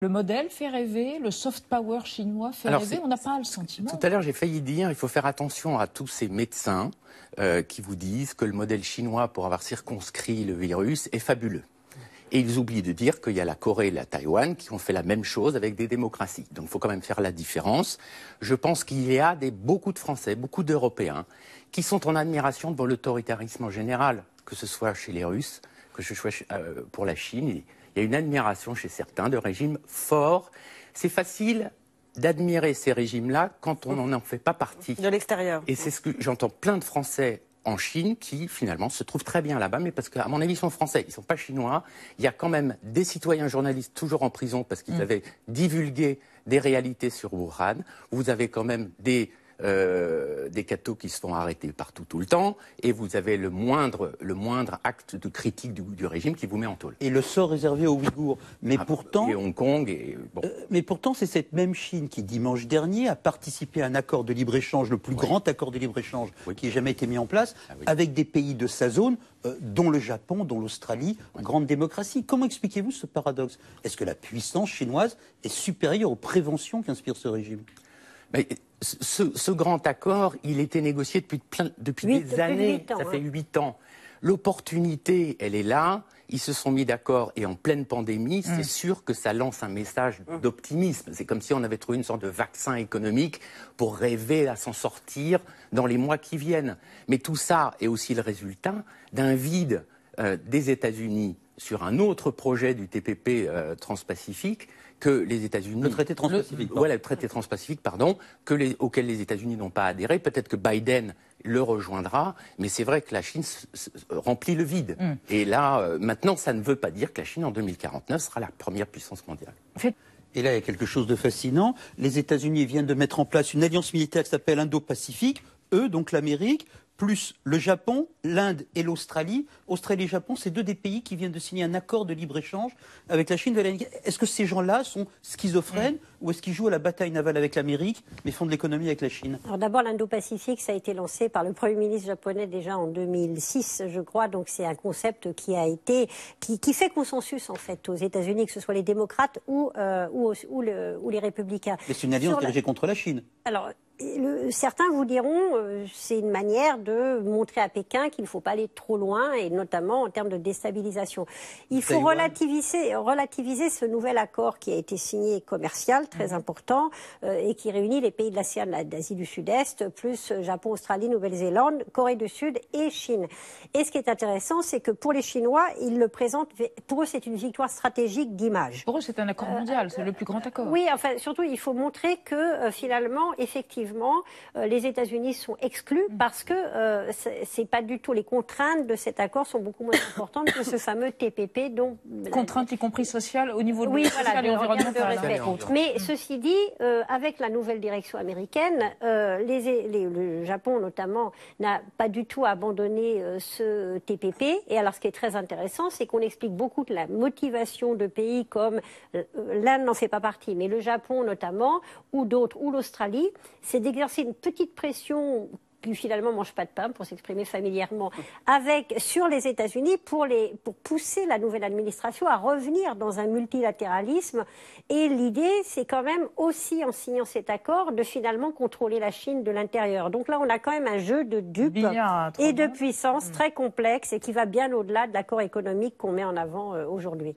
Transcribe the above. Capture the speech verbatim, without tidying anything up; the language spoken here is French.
Le modèle fait rêver, le soft power chinois fait Alors, rêver, on n'a pas le sentiment. Tout à l'heure, j'ai failli dire, il faut faire attention à tous ces médecins euh, qui vous disent que le modèle chinois, pour avoir circonscrit le virus, est fabuleux. Et ils oublient de dire qu'il y a la Corée et la Taïwan qui ont fait la même chose avec des démocraties. Donc il faut quand même faire la différence. Je pense qu'il y a des, beaucoup de Français, beaucoup d'Européens qui sont en admiration devant l'autoritarisme en général, que ce soit chez les Russes, que ce soit euh, pour la Chine. Il y a une admiration chez certains de régimes forts. C'est facile d'admirer ces régimes-là quand on n'en fait pas partie. De l'extérieur. Et c'est ce que j'entends plein de Français en Chine qui, finalement, se trouvent très bien là-bas, mais parce qu'à mon avis, ils sont français, ils ne sont pas chinois. Il y a quand même des citoyens journalistes toujours en prison parce qu'ils mmh. avaient divulgué des réalités sur Wuhan. Vous avez quand même des... Euh, des cathos qui se font arrêter partout tout le temps, et vous avez le moindre, le moindre acte de critique du, du régime qui vous met en tôle. Et le sort réservé aux Ouïghours. Mais ah, pourtant, et Hong Kong. Et, bon. euh, mais pourtant, c'est cette même Chine qui, dimanche dernier, a participé à un accord de libre-échange, le plus oui. grand accord de libre-échange oui. qui ait jamais été mis en place, ah, oui. avec des pays de sa zone, euh, dont le Japon, dont l'Australie, oui. grande démocratie. Comment expliquez-vous ce paradoxe? Est-ce que la puissance chinoise est supérieure aux préventions qu'inspire ce régime? Mais ce, ce grand accord, il était négocié depuis, plein, depuis huit, des depuis années, ans, ça hein. fait huit ans. L'opportunité, elle est là, ils se sont mis d'accord et en pleine pandémie, mmh. c'est sûr que ça lance un message mmh. d'optimisme. C'est comme si on avait trouvé une sorte de vaccin économique pour rêver à s'en sortir dans les mois qui viennent. Mais tout ça est aussi le résultat d'un vide euh, des États-Unis sur un autre projet du T P P euh, transpacifique que les États-Unis... Le traité transpacifique. Le, voilà, le traité transpacifique, pardon, que les, auquel les États-Unis n'ont pas adhéré. Peut-être que Biden le rejoindra, mais c'est vrai que la Chine s, s, remplit le vide. Mm. Et là, euh, maintenant, ça ne veut pas dire que la Chine, en deux mille quarante-neuf, sera la première puissance mondiale. Et là, il y a quelque chose de fascinant. Les États-Unis viennent de mettre en place une alliance militaire qui s'appelle Indo-Pacifique. Eux, donc l'Amérique, plus le Japon, l'Inde et l'Australie. Australie et Japon, c'est deux des pays qui viennent de signer un accord de libre-échange avec la Chine. Est-ce que ces gens-là sont schizophrènes mmh. ou est-ce qu'ils jouent à la bataille navale avec l'Amérique mais font de l'économie avec la Chine? Alors d'abord, l'Indo-Pacifique, ça a été lancé par le Premier ministre japonais déjà en deux mille six, je crois. Donc c'est un concept qui a été, qui, qui fait consensus en fait aux États-Unis, que ce soit les démocrates ou, euh, ou, ou, le, ou les républicains. Mais c'est une alliance Sur dirigée la... contre la Chine. Alors, Le, certains vous diront euh, c'est une manière de montrer à Pékin qu'il ne faut pas aller trop loin, et notamment en termes de déstabilisation. Il faut relativiser, relativiser ce nouvel accord qui a été signé commercial, très mmh. important, euh, et qui réunit les pays de l'ASEAN, d'Asie du Sud-Est, plus Japon, Australie, Nouvelle-Zélande, Corée du Sud et Chine. Et ce qui est intéressant, c'est que pour les Chinois, ils le présentent, pour eux c'est une victoire stratégique d'image. Pour eux c'est un accord mondial, euh, c'est le plus grand accord. Oui, enfin surtout il faut montrer que euh, finalement, effectivement, Euh, les États-Unis sont exclus parce que euh, c'est pas du tout, les contraintes de cet accord sont beaucoup moins importantes que ce fameux T P P dont contraintes y compris sociales au niveau de oui, voilà, social et environnemental. Mais mmh. ceci dit, euh, avec la nouvelle direction américaine, euh, les, les, le Japon notamment n'a pas du tout abandonné euh, ce T P P. Et alors, ce qui est très intéressant, c'est qu'on explique beaucoup de la motivation de pays comme euh, l'Inde n'en fait pas partie, mais le Japon notamment, ou d'autres, ou l'Australie, c'est d'exercer une petite pression qui finalement ne mange pas de pain, pour s'exprimer familièrement, avec, sur les États-Unis pour, les, pour pousser la nouvelle administration à revenir dans un multilatéralisme. Et l'idée, c'est quand même aussi, en signant cet accord, de finalement contrôler la Chine de l'intérieur. Donc là, on a quand même un jeu de dupes et de puissance mmh. très complexe et qui va bien au-delà de l'accord économique qu'on met en avant euh, aujourd'hui.